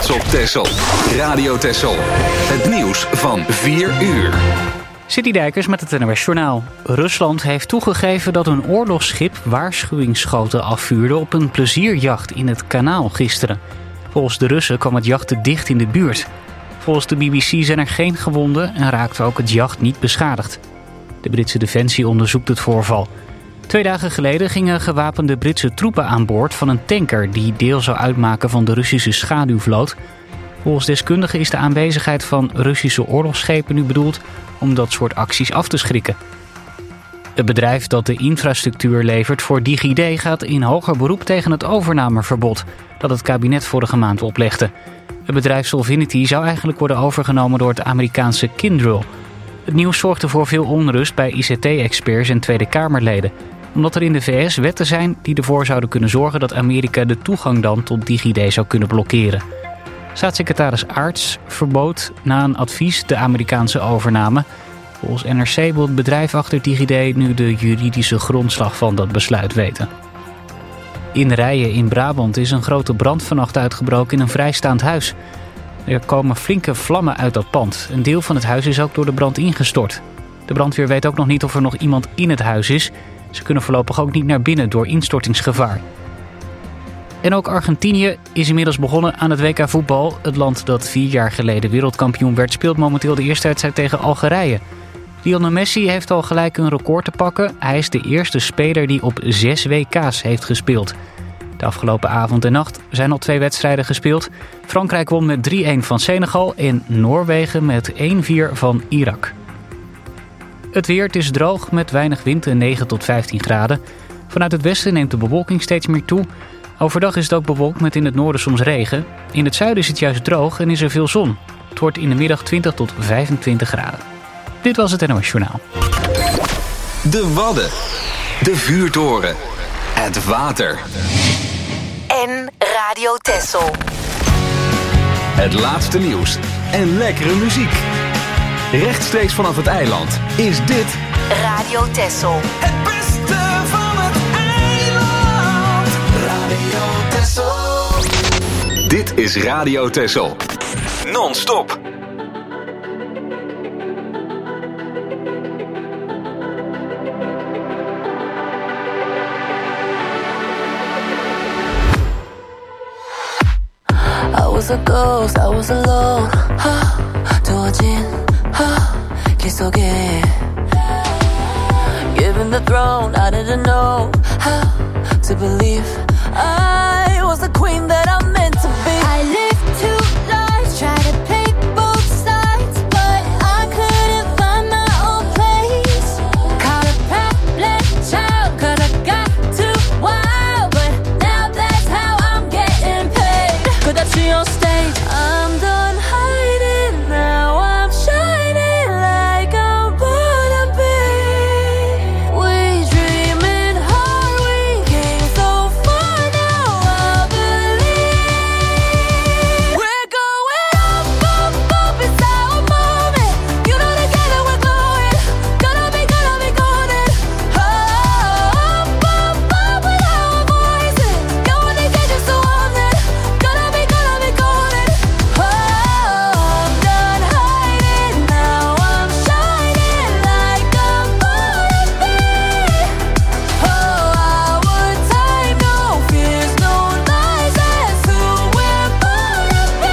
trots op Texel. Radio Texel. Het nieuws van 4 uur. City Dijkers met het NOS Journaal. Rusland heeft toegegeven dat een oorlogsschip waarschuwingsschoten afvuurde op een plezierjacht in het kanaal gisteren. Volgens de Russen kwam het jacht te dicht in de buurt. Volgens de BBC zijn er geen gewonden en raakte ook het jacht niet beschadigd. De Britse Defensie onderzoekt het voorval. 2 dagen geleden gingen gewapende Britse troepen aan boord van een tanker die deel zou uitmaken van de Russische schaduwvloot. Volgens deskundigen is de aanwezigheid van Russische oorlogsschepen nu bedoeld om dat soort acties af te schrikken. Het bedrijf dat de infrastructuur levert voor DigiD gaat in hoger beroep tegen het overnameverbod dat het kabinet vorige maand oplegde. Het bedrijf Solvinity zou eigenlijk worden overgenomen door het Amerikaanse Kyndryl. Het nieuws zorgde voor veel onrust bij ICT-experts en Tweede Kamerleden, omdat er in de VS wetten zijn die ervoor zouden kunnen zorgen dat Amerika de toegang dan tot DigiD zou kunnen blokkeren. Staatssecretaris Aarts verbood na een advies de Amerikaanse overname. Volgens NRC wil het bedrijf achter DigiD nu de juridische grondslag van dat besluit weten. In Rijen in Brabant is een grote brand vannacht uitgebroken in een vrijstaand huis. Er komen flinke vlammen uit dat pand. Een deel van het huis is ook door de brand ingestort. De brandweer weet ook nog niet of er nog iemand in het huis is. Ze kunnen voorlopig ook niet naar binnen door instortingsgevaar. En ook Argentinië is inmiddels begonnen aan het WK voetbal. Het land dat 4 jaar geleden wereldkampioen werd speelt momenteel de eerste wedstrijd tegen Algerije. Lionel Messi heeft al gelijk een record te pakken. Hij is de eerste speler die op 6 WK's heeft gespeeld. De afgelopen avond en nacht zijn al 2 wedstrijden gespeeld. Frankrijk won met 3-1 van Senegal en Noorwegen met 1-4 van Irak. Het weer, het is droog met weinig wind en 9 tot 15 graden. Vanuit het westen neemt de bewolking steeds meer toe. Overdag is het ook bewolkt met in het noorden soms regen. In het zuiden is het juist droog en is er veel zon. Het wordt in de middag 20 tot 25 graden. Dit was het NOS Journaal. De Wadden. De vuurtoren. Het water. En Radio Texel. Het laatste nieuws en lekkere muziek. Rechtstreeks vanaf het eiland is dit Radio Texel. Het beste van het eiland. Radio Texel. Dit is Radio Texel. Non-stop. I was a ghost, I was alone. 두어진 길 속에 given the throne, I didn't know how to believe I was the queen that I'm meant to be. I lived 2 lives, tried to play both sides, but I couldn't find my own place. Caught a problem child, 'cause I got too wild, but now that's how I'm getting paid. 끝없이 on stage, I'm done hiding, now I'm shining like I'm born to be. We dreaming hard, we came so far, now I believe. We're going up, up, up, it's our moment. You know together we're glowing, gonna be golden. Up, up, up with our voices, going to get you so on it. Gonna be golden. Oh, I'm done hiding, now I'm shining like I'm born to be. Oh, our time, no fears, no lies, that's who we're born to be.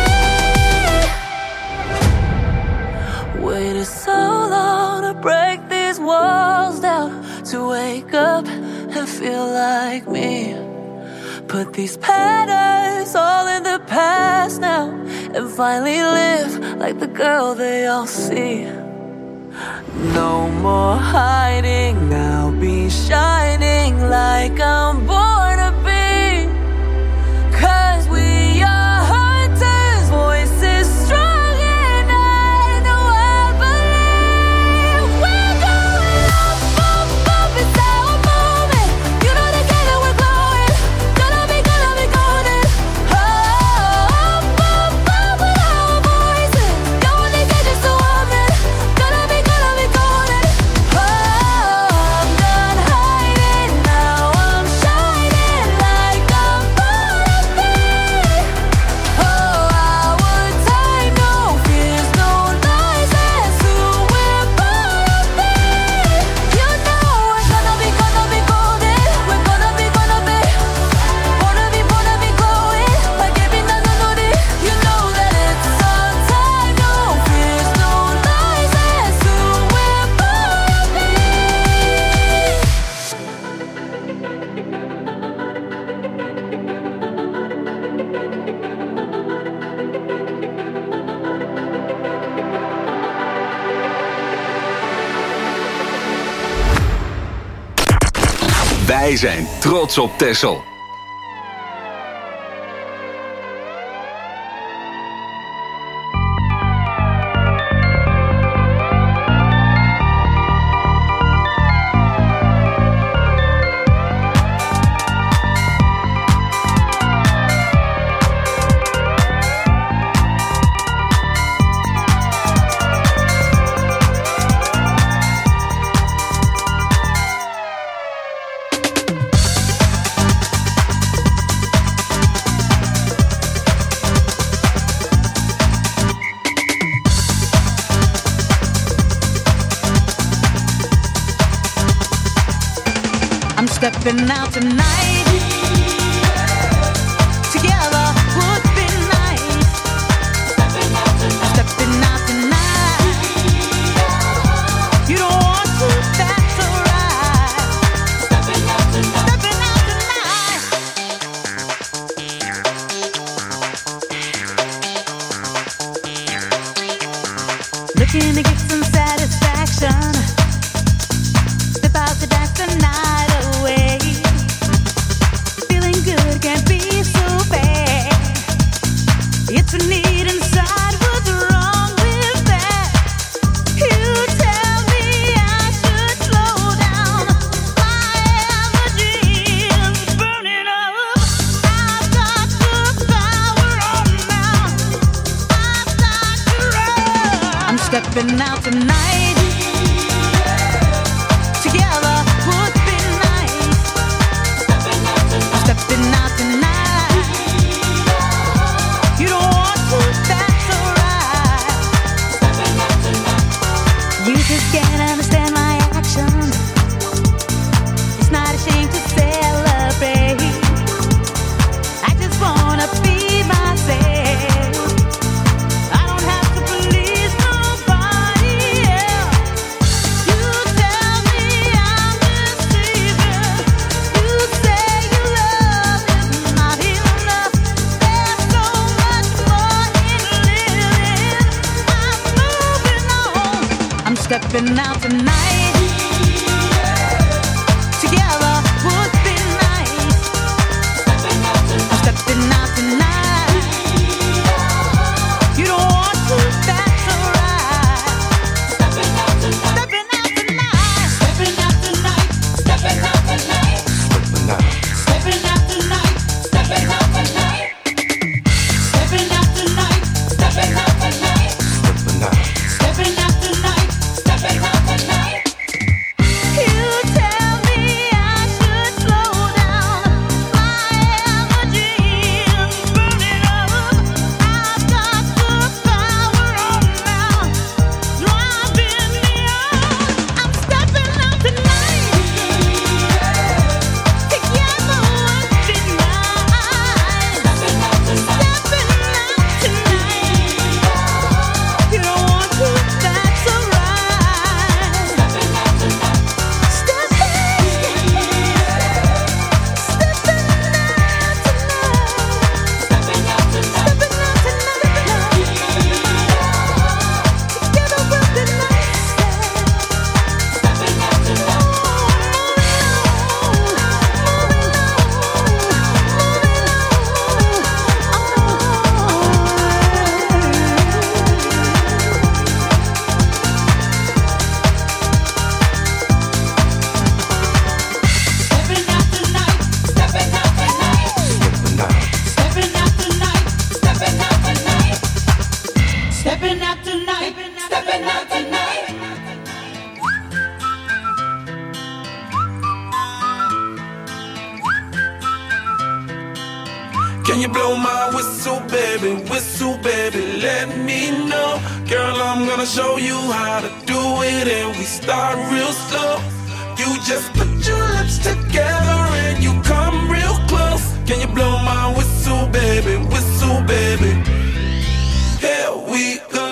waited so long to break these walls down, to wake up and feel like me. Put these patterns all in the past now, and finally live like the girl they all see. No more hiding, I'll be shining like I'm born to be. 'Cause we are hunters, voices strong, and I know I believe. We're going up, up, up, it's our moment. You know together we're glowing, gonna be golden. Oh, up, up, up with our voices, going to get you so on it. Gonna be golden. Oh, I'm done hiding, now I'm shining. Wij zijn trots op Texel. Stepping out tonight, together would be nice. Stepping out tonight, you don't want to, that's alright. Stepping out tonight. Looking to get some satisfaction. Step out to dance the night away. Feeling good can't be so bad. It's a need inside. What's wrong with that? You tell me I should slow down. My energy is burning up. I've got the power on now. I've got to run. I'm stepping out tonight. Stepping out tonight, you don't want to, that's alright. You just can't understand my action. It's not a shame to celebrate. I just wanna be myself. I don't have to please nobody else. You tell me I'm deceiving. You say you love is not enough. There's so much more in living. I'm moving on. I'm stepping out tonight. Together would be nice. I'm stepping out tonight. You don't want to, that's alright. Stepping out tonight. Stepping out tonight. Stepping out tonight. Stepping out tonight. Stepping out tonight. Stepping out tonight. Stepping out tonight. Stepping out tonight. Stepping out tonight. Stepping out tonight. You tell me I should slow down. My energy is burning up. I've got the power on now, driving me on. I'm stepping out tonight. Together would be nice. Stepping out tonight. You don't want to, that's alright. Stepping out tonight. Stepping out tonight. Together we'll be nice. Stepping out tonight. Stepping out tonight. Stepping out tonight. Stepping out tonight. Stepping out tonight. Stepping out tonight. Stepping out tonight. Can you blow my whistle, baby, let me know. Girl, I'm gonna show you how to do it, and we start real slow. You just put your lips together and you come real close. Can you blow my whistle, baby, here we go.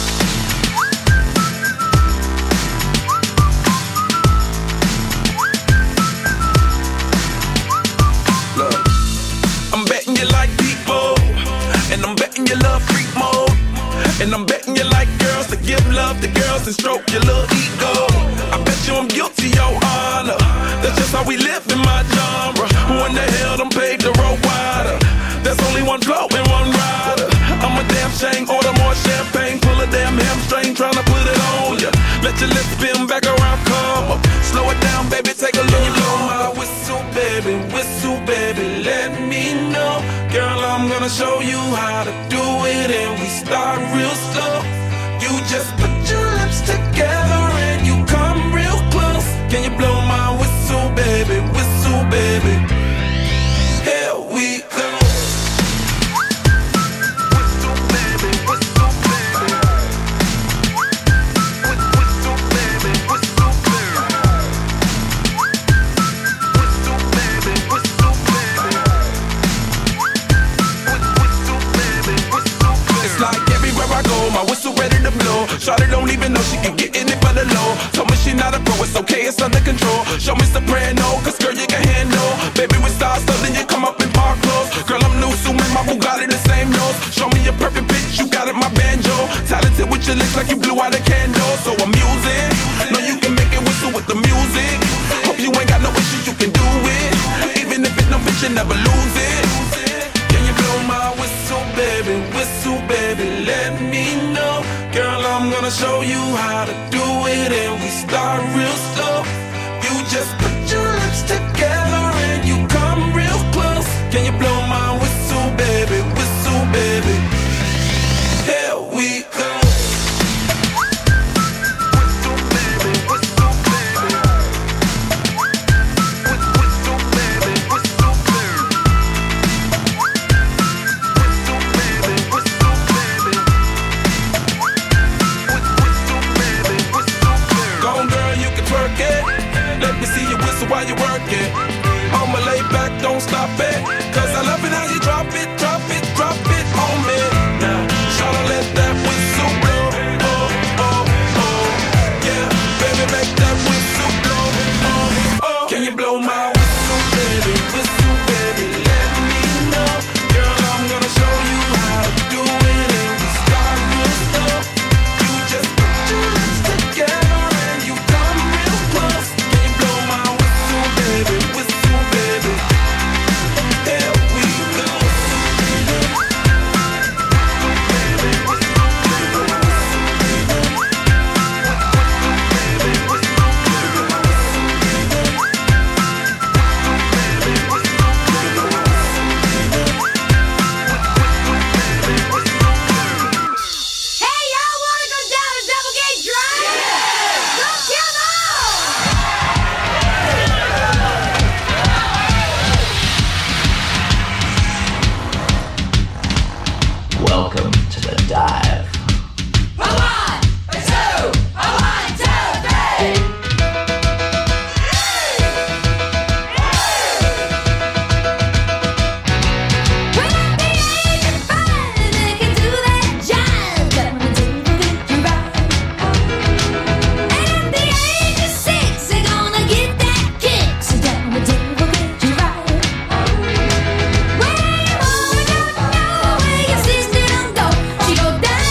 Look, I'm betting you like people, and I'm betting you love freak mode, and I'm betting you like girls to give love to girls and stroke your little ego. I bet you I'm guilty, your honor. That's just how we live in my genre. Who in the hell done paved the road wider? There's only one flow and one rider. I'm a damn shame, order more champagne. Pull a damn hamstring, tryna put it on ya. Let your lips spin back around, come up. Slow it down, baby, take a look. You blow my whistle, baby, let me know. Girl, I'm gonna show you how to do it, and we start real slow. You just put your lips together and you come real close. Can you blow my whistle, baby, here we go. My whistle ready to blow. Shawty don't even know she can get in it for the low. Told me she not a pro, it's okay, it's under control. Show me soprano, cause girl you can handle. Baby with stars, so then you come up in park clothes. Girl I'm new, so man, my Bugatti the same nose. Show me your perfect pitch, you got it, my banjo. Talented with your lips like you blew out a candle. So I'm using, know you can make it whistle with the music. Hope you ain't got no issues, you can do it. Even if it no fit, you never lose it. Can you blow my whistle, baby, let me know. Girl, I'm gonna show you how to do it, and we start real slow. You just put your lips together and you come real close. Can you blow my whistle, baby, here we go. While you work it, I'ma lay back, don't stop it. Cause I love it how you drop it on me. Now, tryna let that whistle blow. Oh, oh, oh. Yeah, baby, make that whistle blow. Oh, oh. Can you blow my whistle, baby, let me know. Girl, I'm gonna show you how to do it, and we start real slow. You just put your lips together and you come real close. Can you blow my baby, here we go. Hey, y'all wanna go down to Double Gate Drive? Yeah! Go come on! Welcome to the dive. She go down.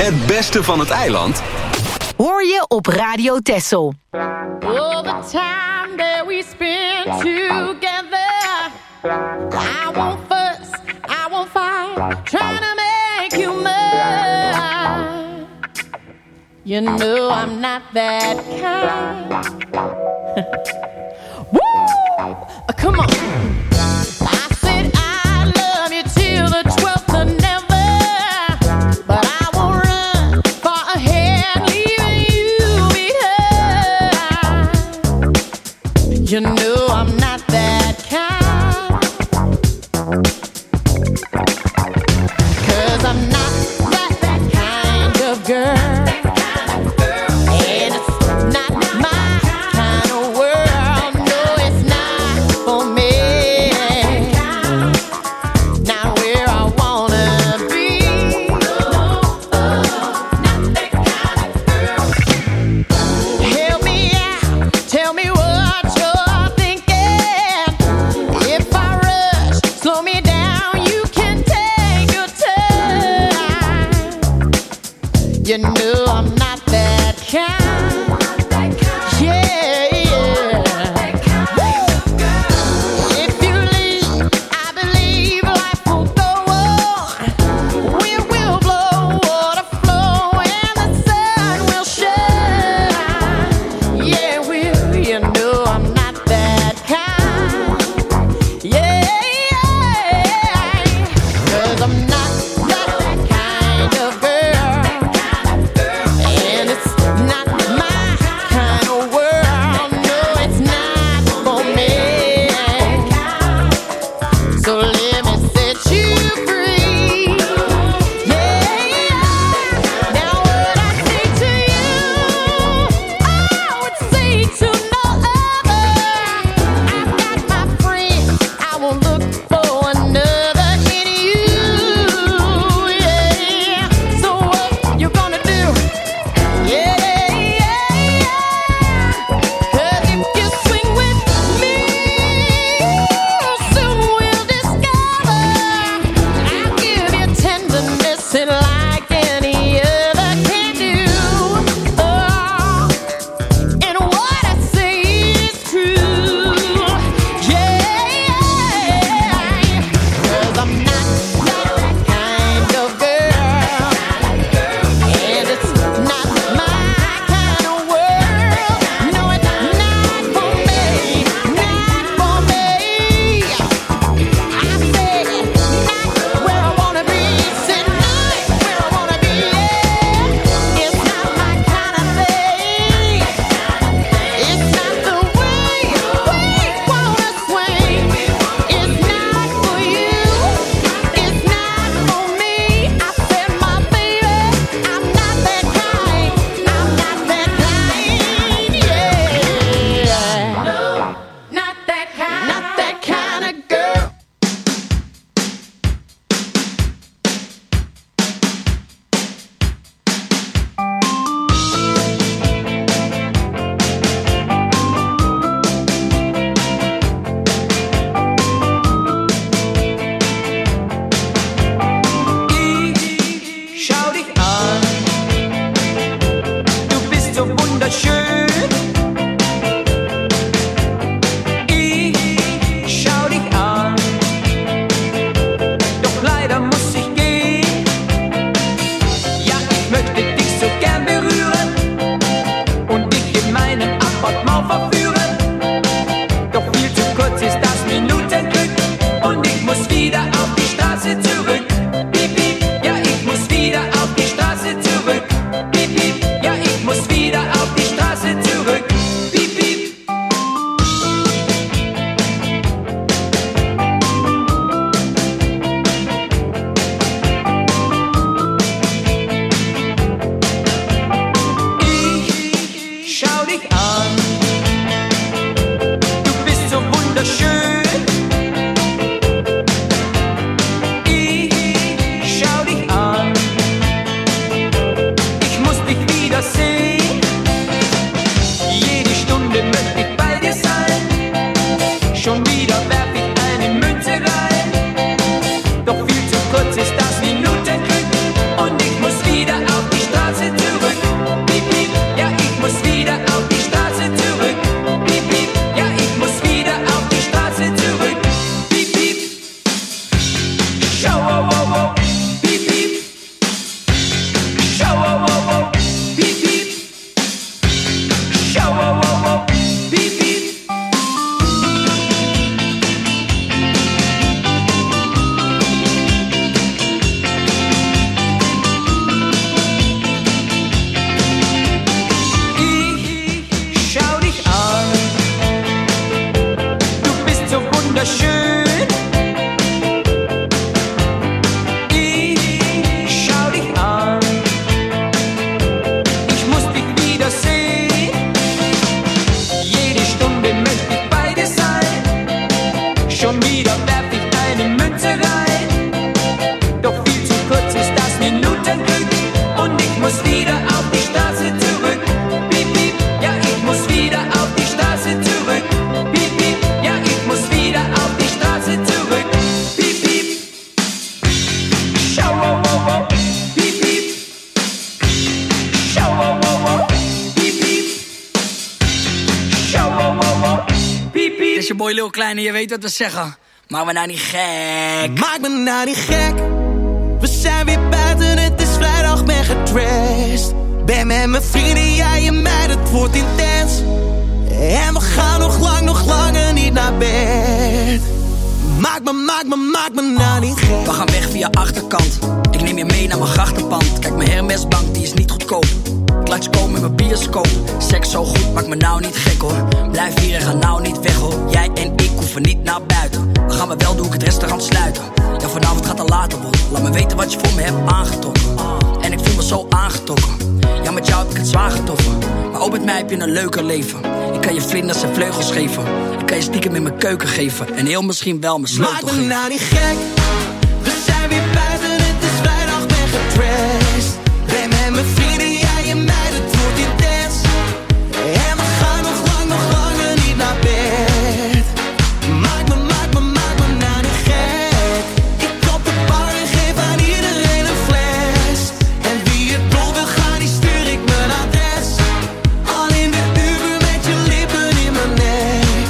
Het beste van het eiland Hoor je op Radio Texel. All the time that we spend together, I won't fuss, I won't fight, trying to make you mine. You know I'm not that kind. Woo! Come on. I said I love you till the 12th of never, but I won't run far ahead, leaving you behind. You know I'm not that kind, 'cause I'm not that kind of girl. You know I'm not that kind. Yeah, yeah. If you leave, I believe life will go on. Wind will blow, water flow, and the sun will shine. Yeah, will. You know I'm not that kind. Yeah, yeah. 'Cause I'm not that kind of girl. je boy Lil Klein en je weet wat we zeggen. Maak me nou niet gek. Maak me nou niet gek. We zijn weer buiten, het is vrijdag, ben getrashed. Ben met mijn vrienden, jij en mij, dat wordt intens. En we gaan nog langer niet naar bed. Maak me nou niet gek. We gaan weg via achterkant. Ik neem je mee naar mijn grachtenpand. Kijk, mijn Hermesbank, die is niet goedkoop. Klats komen in mijn bioscoop. Seks zo goed, maak me nou niet gek hoor. Blijf hier en ga nou niet weg hoor. Jij en ik hoeven niet naar buiten. We gaan maar wel, doe ik het restaurant sluiten. Ja, vanavond gaat het later worden. Laat me weten wat je voor me hebt aangetrokken. En ik voel me zo aangetrokken. Ja, met jou heb ik het zwaar getroffen. Maar ook met mij heb je een leuker leven. Ik kan je vlinders en vleugels geven. Ik kan je stiekem in mijn keuken geven. En heel misschien wel mijn sleutel geven. Maak me nou niet gek. We zijn weer buiten, het is vrijdag, ben getrashed. Ben met mijn vrienden, jij en mij, dat wordt intens. En we gaan nog langer niet naar bed. Maak me nou niet gek. Ik op de bar en geef aan iedereen een fles. En wie het dol wil gaan, die stuur ik mijn adres. Al in de Uber met je lippen in mijn nek.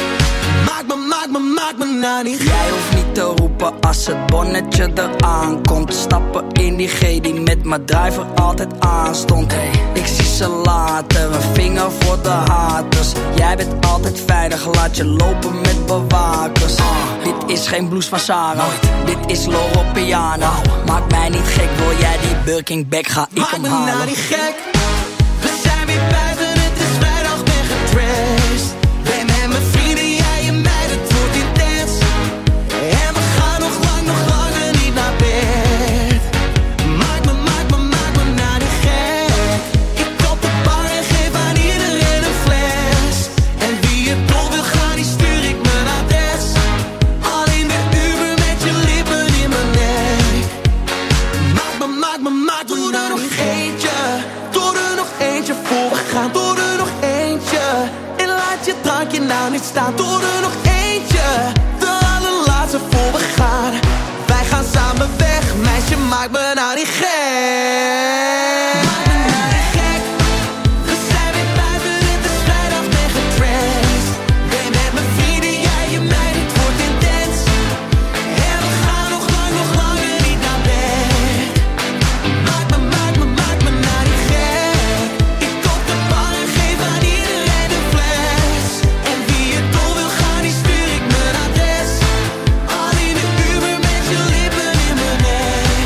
Maak me nou niet gek. Jij hoeft niet te roepen als het bonnetje eraan komt. Stappen in die G die met mijn driver altijd aanstond. Hey, ik zie ze later, een vinger voor de haters. Jij bent altijd veilig, laat je lopen met bewakers. Dit is geen blues van Sarah, dit is Loro Piana. Maak mij niet gek, wil jij die Birkin-bag, ga ik omhalen. Maak me nou niet gek. We zijn weer buiten, het is vrijdag, ben getrashed. Ben met mijn vrienden, jij en mij, dat wordt intens. En we gaan nog langer niet naar bed. Maak me nou niet gek. Ik op de bar en geef aan iedereen een fles. En wie het dol wil gaan, die stuur ik mijn adres. Al in de Uber met je lippen in mijn nek. Maak me nou nog eentje. Doe er nog eentje voor we gaan. Doe er nog eentje. En laat je drankje nou niet staan. Doe er nog eentje. De allerlaatste voor we gaan. Wij gaan samen weg. Meisje, maak me nou niet gek. Maak me nou niet gek. We zijn weer buiten, het is vrijdag, ben getrashed. Ben met mijn vrienden, jij en mij, dit wordt intens. En we gaan nog langer niet naar bed. Maak me nou niet gek. Ik op de bar en geef aan iedereen een fles. En wie het dol wil gaan, die stuur ik mijn adres. Al in de Uber met je lippen in mijn nek.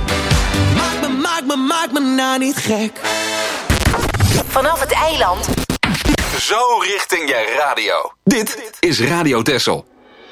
Maak me nou niet gek. Vanaf het eiland. Zo richting je radio. Dit is Radio Texel.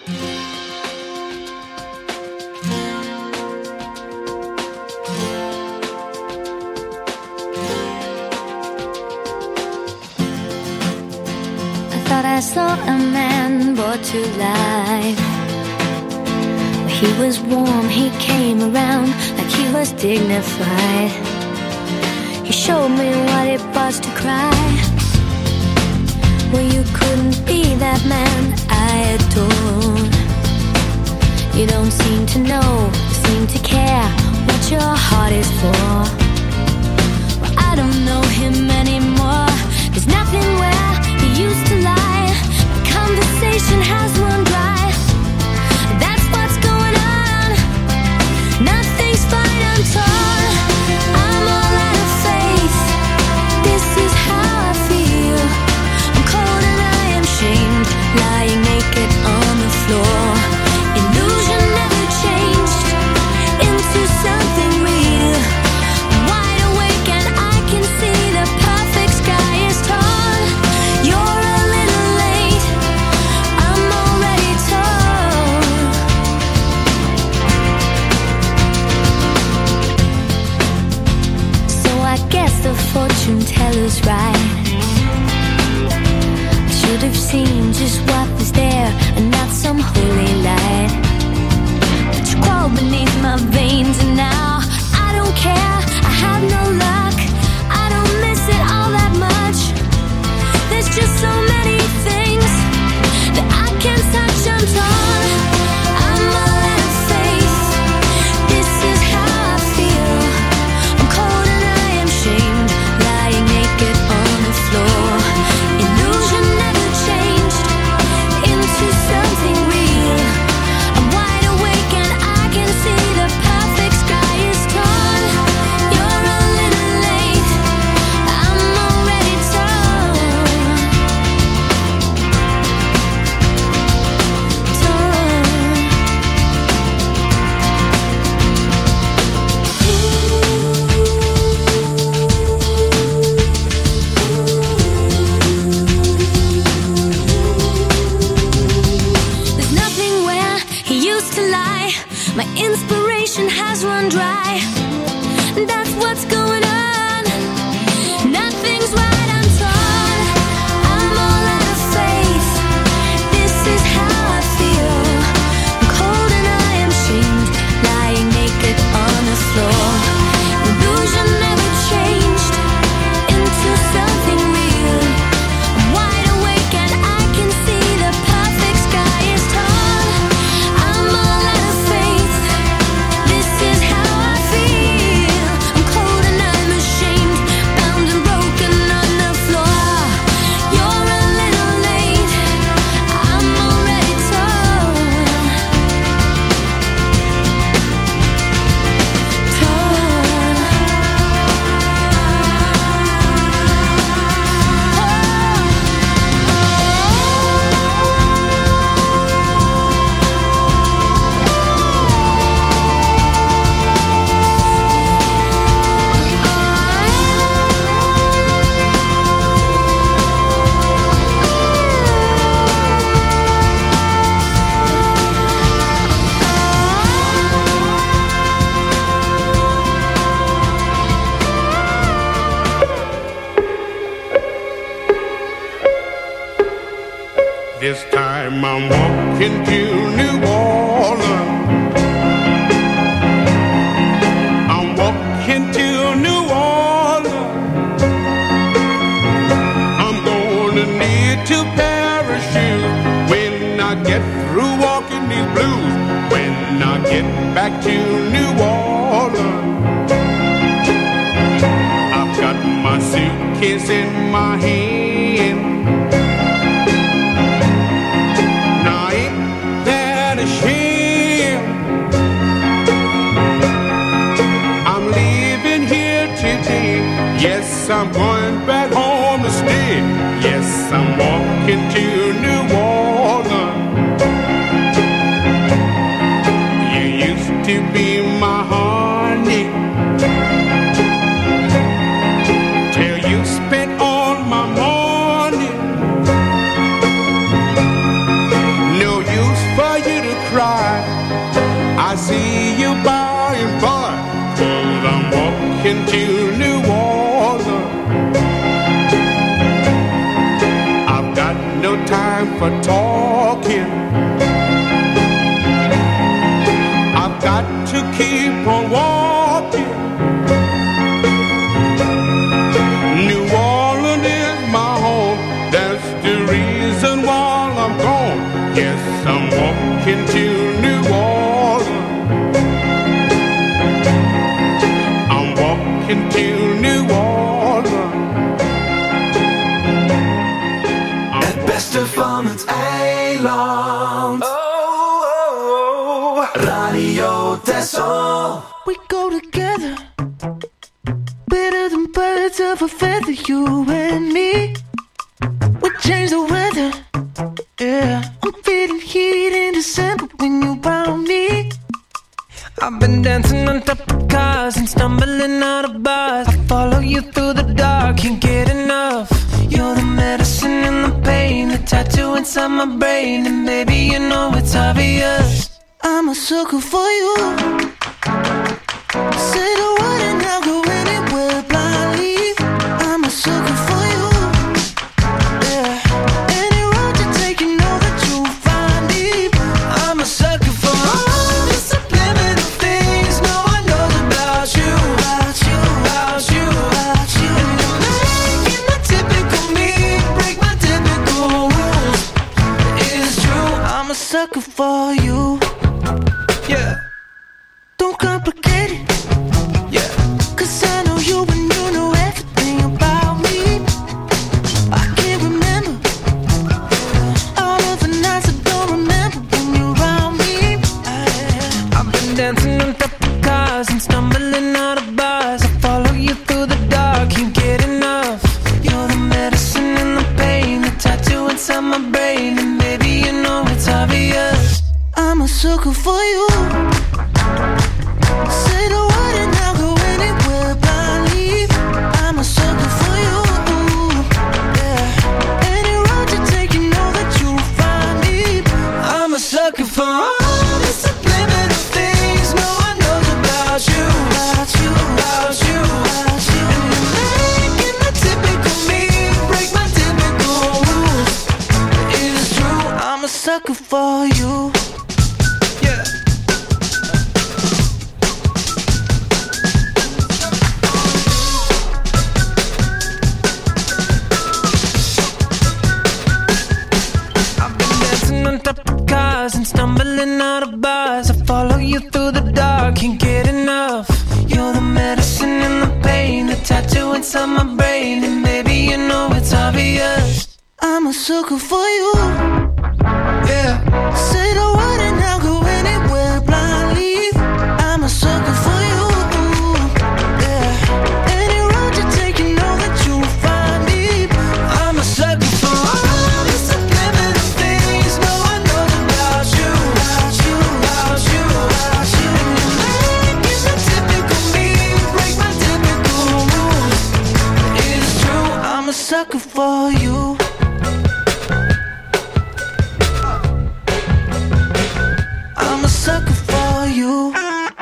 I thought I saw a man brought to life. He was warm, he came around like he was dignified. He showed me what it was to cry. Well, you couldn't be that man I adored. You don't seem to know, seem to care what your heart is for. Well, I don't know him anymore. There's nothing where he used to lie. The conversation has run dry. That's what's going on. Nothing's fine, I'm torn. I'm all out of faith. This is how I feel. I'm cold and I am shamed, lying naked on the floor. Illusion never changed into run dry. That's what's going on. Nothing's right, I'm torn. I'm all out of faith. This is how I feel. I'm cold and I am shamed, lying naked on the floor. Illusion never changed into something real. I'm wide awake and I can see the perfect sky is tall. I'm all out of faith. This is how I feel. I'm cold and I'm ashamed, bound and broken on the floor. You're a little late. I'm already torn. This time I'm walking to New Orleans. I'm walking to New Orleans. I'm gonna need to parachute when I get through walking these blues. When I get back to New Orleans, I've got my suitcase in my hand. Yes, I'm going back home to stay. Yes, I'm walking to New Orleans. You used to be my honey, till you spent all my money. No use for you to cry. I see you by and by, 'cause I'm walking to New Orleans. No time for talking. I've got to keep on walking. New Orleans is my home. That's the reason why I'm gone. Yes, I'm walking to New Orleans. I'm walking to New Orleans. Van het eiland. Radio Texel. We go together, better than birds of a feather, you and me. We change the weather, yeah. I'm feeling heat in December when you found me. I've been dancing on top of cars and stumbling out of bars. I follow you through the dark, can't get enough. You're the medicine and the pain, the tattoo inside my brain. And baby, you know it's obvious, I'm a sucker for you. Say the word and I'll go anywhere blindly. I'm a sucker for you, yeah. Any road you take, you know that you'll find me. I'm a sucker for all the subliminal things no one knows about you, about you, about you, about you. And you're making the typical me break my typical rules. It's true, I'm a sucker for you, yeah. Don't complicate it, yeah. 'Cause I know you and you know everything about me. I can't remember all of the nights I don't remember when you're around me. I've been dancing on top of cars and stumbling out of bars. I follow you through the dark, can't get enough. You're the medicine and the pain, the tattoo inside my brain. And baby, you know it's obvious, I'm a sucker for you. Say the word and I'll go anywhere blindly. I'm a sucker for you, yeah. Any road you take, you know that you'll find me. I'm a sucker for all the subliminal things no one knows about sucker for you. Yeah. I've been dancing on top of cars and stumbling out of bars. I follow you through the dark, can't get enough. You're the medicine and the pain, the tattoo inside my brain, and baby you know it's obvious. I'm a sucker for you. Yeah. Say the word and I'll go anywhere blindly. I'm a sucker for you. Yeah. Any road you take, you know that you'll find me. I'm a sucker for all the subliminal things no one knows about you. About you, about you, about you. And you make it so typical me, break my typical rules. It's true, I'm a sucker for you. I'm a sucker for you.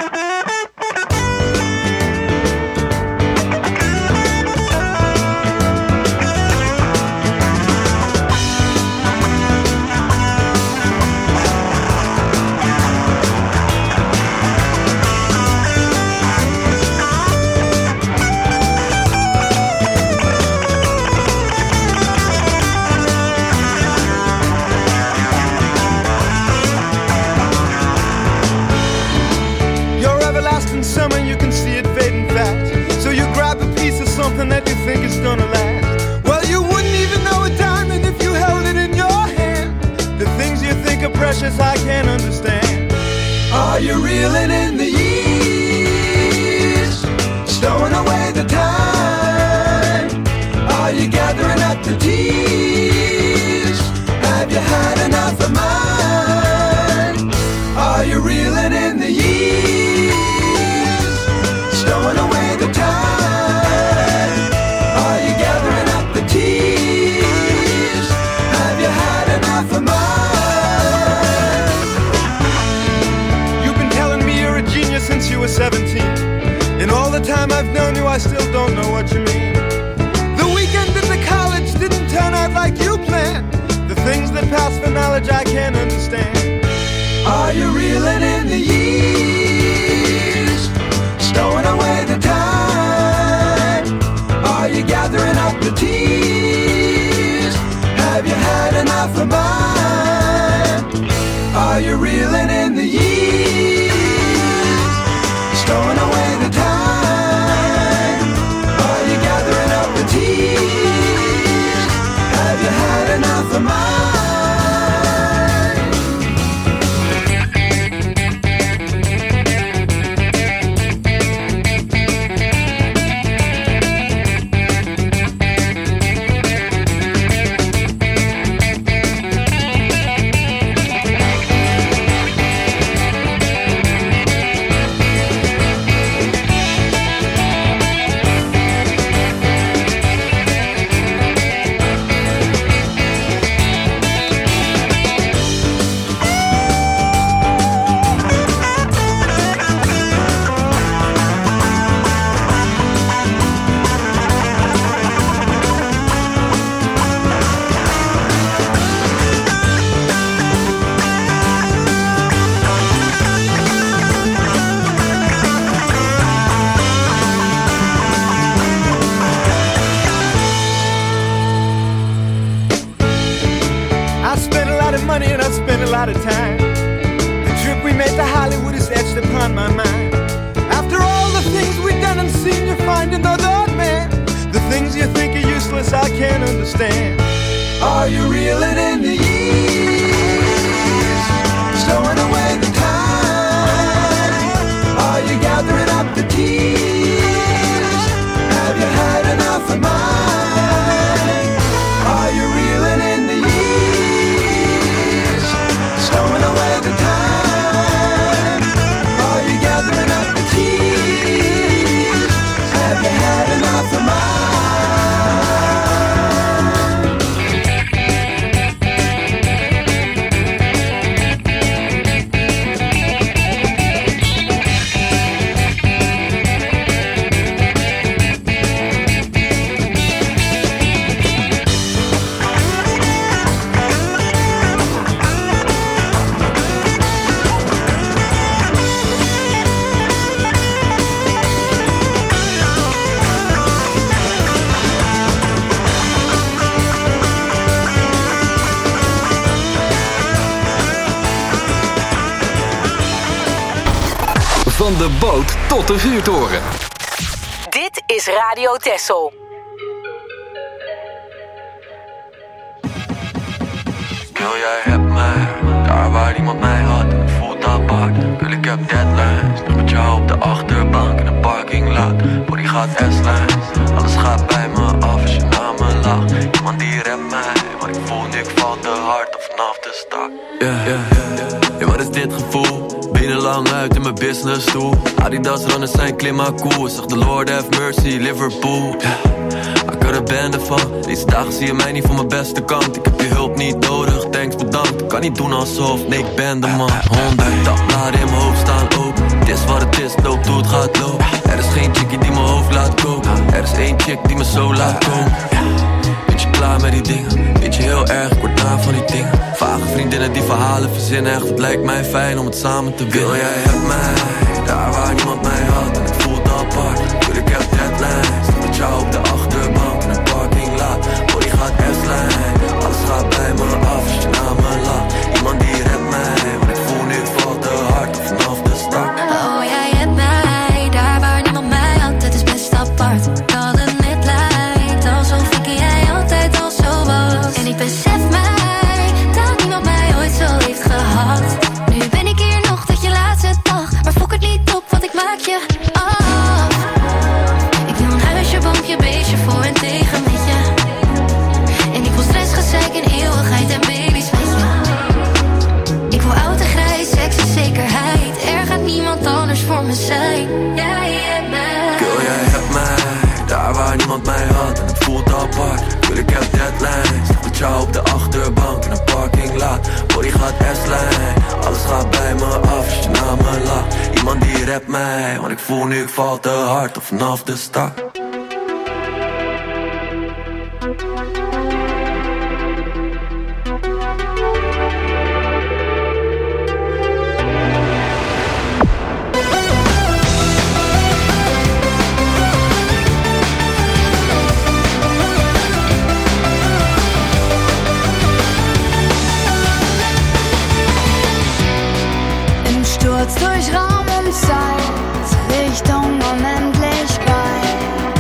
Summer, you can see it fading fast. So you grab a piece of something that you think is gonna last. Well, you wouldn't even know a diamond if you held it in your hand. The things you think are precious, I can't understand. Are you reeling in the years, stowing away the time? Are you gathering up the tears? Have you had enough of mine? Are you reeling in the years, stowing away the time? Are you gathering up the tears? Have you had enough of mine? You've been telling me you're a genius since you were 17. And all the time I've known you, I still don't know what you mean. The weekend in the college didn't turn out like you planned. The things that pass for knowledge I can't understand. Are you reeling in the years, stowing away the time? Are you gathering up the tears? Have you had enough of mine? Are you reeling in the years, stowing away the time? Are you gathering up the tears? Have you had enough of mine? Out of time. The trip we made to Hollywood is etched upon my mind. After all the things we've done and seen, you find another man. The things you think are useless, I can't understand. Are you reeling in the years, stowing away the time? Are you gathering up the tears? Have you had enough of mine? Are you reeling in the years, stowing away the time? Are you gathering up the tears? Have you had enough of mine? Van de boot tot de vuurtoren. Dit is Radio Texel. Girl, jij hebt mij, daar waar niemand mij had. Het voelt apart, girl, ik heb deadlines. Nog met jou op de achterbank in een parking lot. Body gaat S-lines, alles gaat bij me af als je naar me lacht. Iemand die rept mij, maar ik voel nu ik val te hard of vanaf de start. Ja, wat is dit gevoel? Benen lang uit in mijn business stoel. Adidas runners zijn klimaatkoel. Zeg de Lord have mercy, Liverpool. Ik had er bende van. Deze dagen zie je mij niet van mijn beste kant. Ik heb je hulp niet nodig, thanks bedankt. Ik kan niet doen alsof, nee ik ben de man. 100 dagbladen in mijn hoofd staan open. Het is wat het is, loop toe het gaat lopen. Er is geen chickie die mijn hoofd laat koken. Er is één chick die me zo laat komen. Beetje klaar met die dingen, beetje heel erg, ik word na van die dingen. Vage vriendinnen die verhalen verzinnen, echt het lijkt mij fijn om het samen te willen. Jij hebt mij, daar waar niemand mij had en het voelt apart. Girl, ik heb deadlines, met jou op de achterbank in een parking lot. Body gaat S-lijn, alles gaat bij me af als je naar me lacht. Iemand die redt mij, want ik voel nu ik val te hard of vanaf de start. Oh, jij hebt mij, daar waar niemand mij had, het is best apart. Dat het net lijkt, alsof ik en jij altijd al zo was. En ik besef mij, dat niemand mij ooit zo heeft gehad. Nu ben ik hier nog tot je laatste dag, maar fok het niet op, want ik maak je af. Ik wil een huisje, boompje, beestje voor en tegen met je. En ik wil stress, gezeik en eeuwigheid en baby's met je. Ik wil oud en grijs, seks en zekerheid. Er gaat niemand anders voor me zijn. Jij hebt mij. Girl, jij hebt mij, daar waar niemand mij had en het voelt apart. Girl, ik heb deadlines, met jou op de achterbank in een parking lot. Body gaat S-lijn, alles gaat bij me af als je naar me lacht. Iemand die rept mij, want ik voel nu ik val te hard of vanaf de start. Im Sturz durch Raum und Zeit, Richtung Unendlichkeit.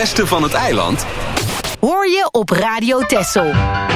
beste van het eiland? Hoor je op Radio Texel.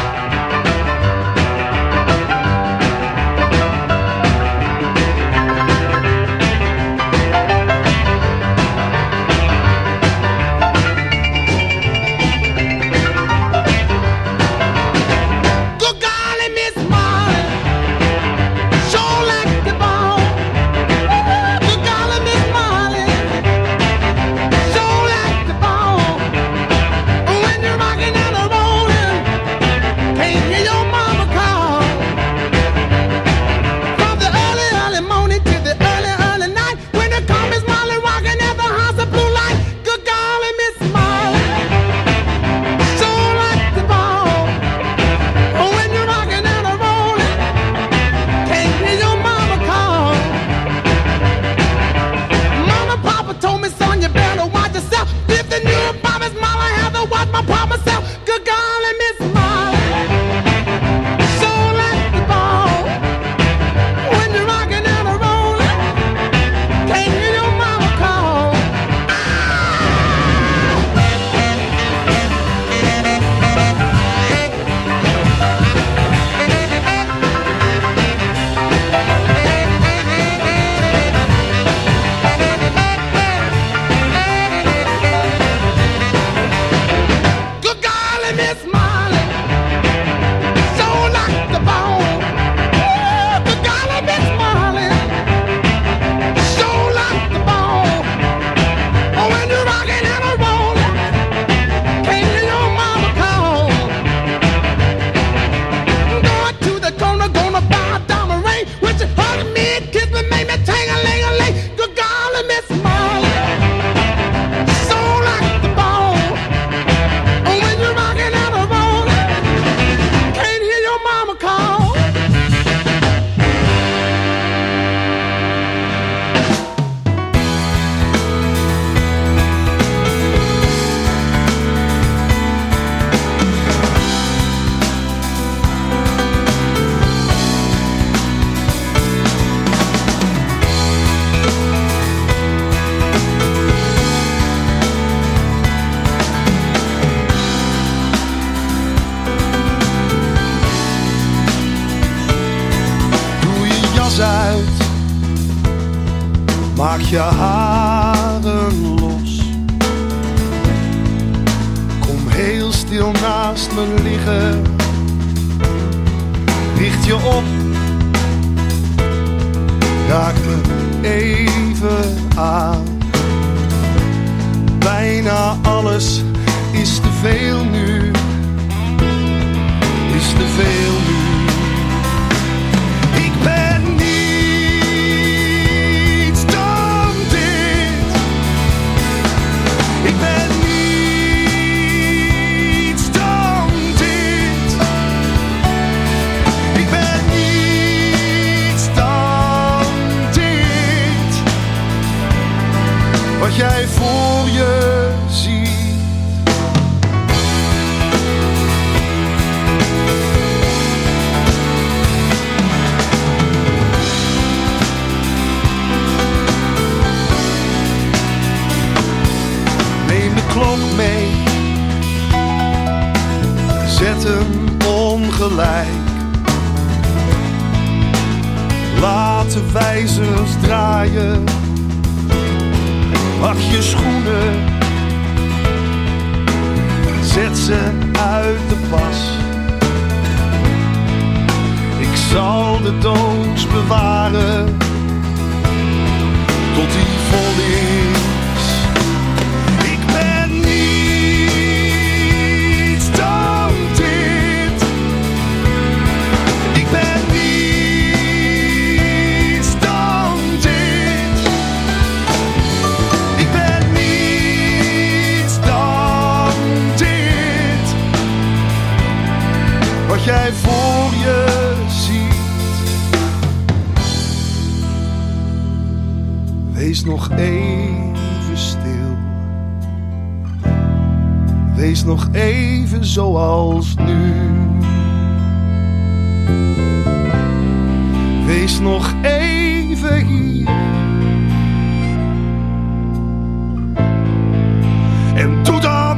Maak je haren los. Kom heel stil naast me liggen. Richt je op. Raak me even aan. Bijna alles is te veel nu. Is te veel nu. Ik ben niets dan dit. Ik ben niets dan dit. Ik ben niets dan dit. Wat jij voor je ziet. Klok mee, zet hem ongelijk. Laat de wijzers draaien. Pak je schoenen, zet ze uit de pas. Ik zal de doos bewaren tot die vol is. Wat jij voor je ziet. Wees nog even stil. Wees nog even zoals nu. Wees nog even hier. En doe dan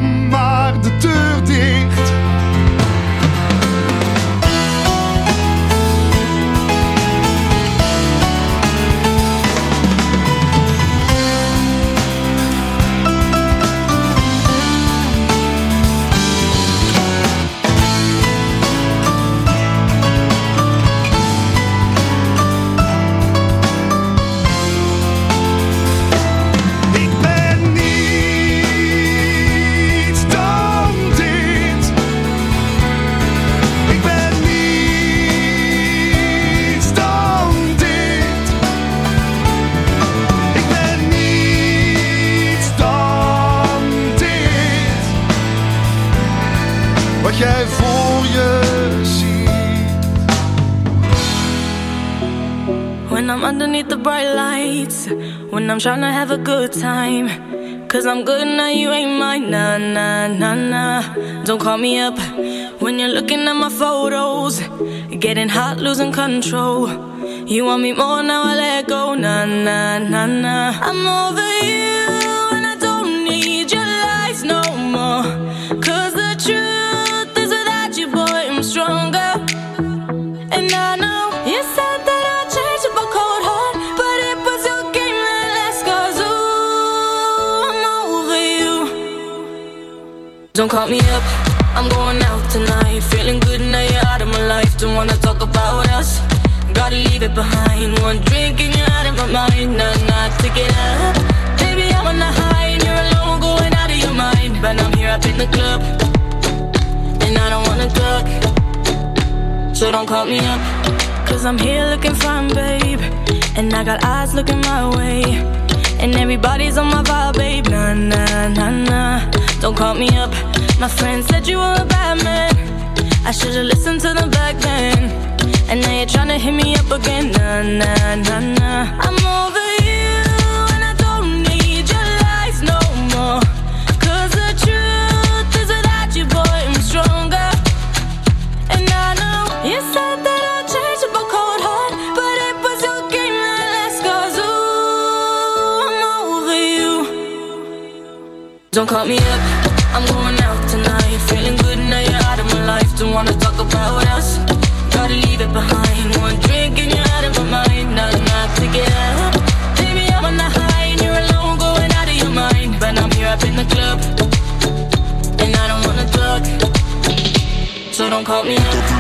when I'm underneath the bright lights, when I'm trying to have a good time. Cause I'm good now, you ain't mine, nah, nah, nah, nah. Don't call me up when you're looking at my photos, getting hot, losing control. You want me more, now I let go, nah, nah, nah, nah. I'm over you and I don't need your lies no more. Cause the truth is without you, boy, I'm stronger. And I know you said that I'd change up a cold heart, but it was your game that last. Cause ooh, I'm over you. Don't call me up, I'm going out tonight. Feeling good now you're out of my life. Don't wanna talk about us, gotta leave it behind. One drink and you're out of my mind. Nah, nah, take it up. Baby, I'm on the high and you're alone, going out of your mind. But I'm here up in the club and I don't wanna talk, so don't call me up. Cause I'm here looking fine, babe, and I got eyes looking my way, and everybody's on my vibe, babe. Nah, nah, nah, nah. Don't call me up. My friend said you were a bad man, I should've listened to them back then. And now you're tryna hit me up again. Nah, nah, nah, nah. I'm over you and I don't need your lies no more. Cause the truth is without you, boy, I'm stronger. And I know you said that I'd change up a cold heart, but it was your game that last. Cause ooh, I'm over you. Don't call me up, I'm going out tonight. Feeling good now you're out of my life. Don't wanna talk about us, gotta leave it behind. One drink and you're out of my mind. Nah, nah, take it up. Baby, I'm on the high and you're alone, going out of your mind. But I'm here up in the club and I don't wanna talk, so don't call me up.